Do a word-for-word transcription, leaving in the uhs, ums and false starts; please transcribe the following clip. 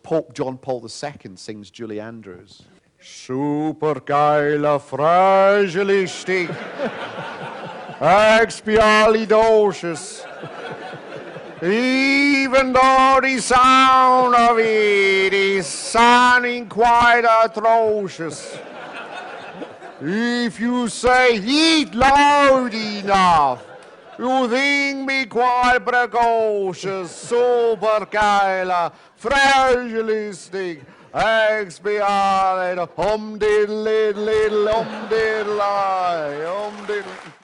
Pope John Paul the Second sings Julie Andrews. Supercalifragilistic, expialidocious. Even though the sound of it is sounding quite atrocious. If you say it loud enough, you think me quite precocious, supercalifragilistic, expialidocious, hum diddle diddle diddle, hum diddle, hum diddle.